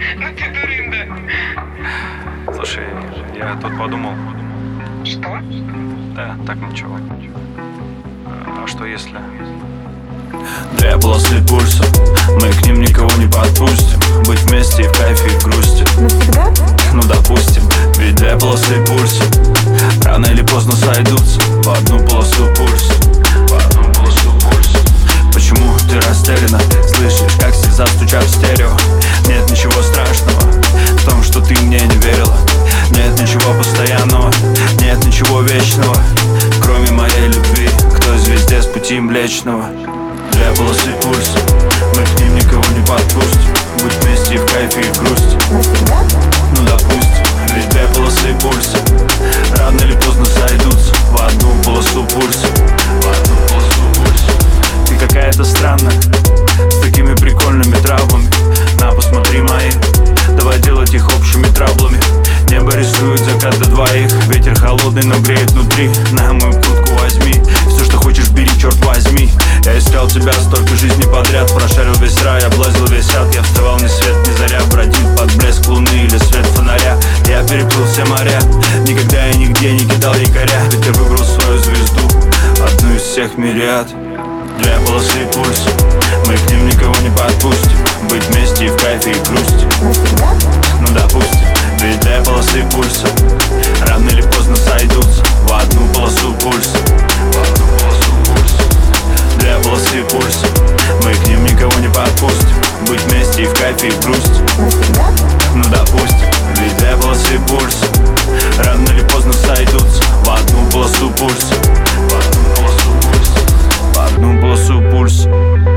Ну ты дурында. Слушай, я тут подумал. Что? Да, так ничего. А что если... Две полосы пульса, мы к ним никого не подпустим. Быть вместе и в кайфе, и в грусти. Навсегда? Ну допустим, ведь две полосы пульса рано или поздно сойдутся в одну полосу пульса. В одну полосу пульса. Почему ты растеряна? Слышишь, как слеза стучат в стерео? Нет ничего страшного в том, что ты мне не верила. Нет ничего постоянного, нет ничего вечного, кроме моей любви к той звезде с пути Млечного. Две полосы пульса, мы к ним никого не подпустим. Быть вместе и в кайфе, и в грусти. Навсегда? Ну допустим, ведь две полосы пульса рано или поздно сойдутся в одну полосу пульса. В одну полосу пульса. Ты какая-то странная, с такими прикольными травмами. На, посмотри мои, давай делать их общими траблами. Небо рисует закат до двоих. Ветер холодный, но греет внутри. На мою куртку возьми, все, что хочешь, бери, черт возьми. Я искал тебя столько жизней подряд. Прошарил весь рай, облазил весь ад. Я вставал ни свет, ни заря. Бродил под блеск луны или свет фонаря. Я переплыл все моря, никогда и нигде не кидал якоря. Ведь я выбрал свою звезду, одну из всех мириад. Две полосы пульса, мы к ним никого не подпустим. Быть вместе и в кайфе, и в грусти. Навсегда? Ну допустим, ведь две полосы пульса рано или поздно сойдутся в одну полосу пульса. В одну полосу пульса. Две полосы пульса, мы к ним никого не подпустим. Быть вместе и в кайфе, и в грусти. Навсегда? Ну допустим, ведь две полосы пульса рано или поздно сойдутся в одну полосу пульса. В одну полосу пульса. В одну полосу пульса.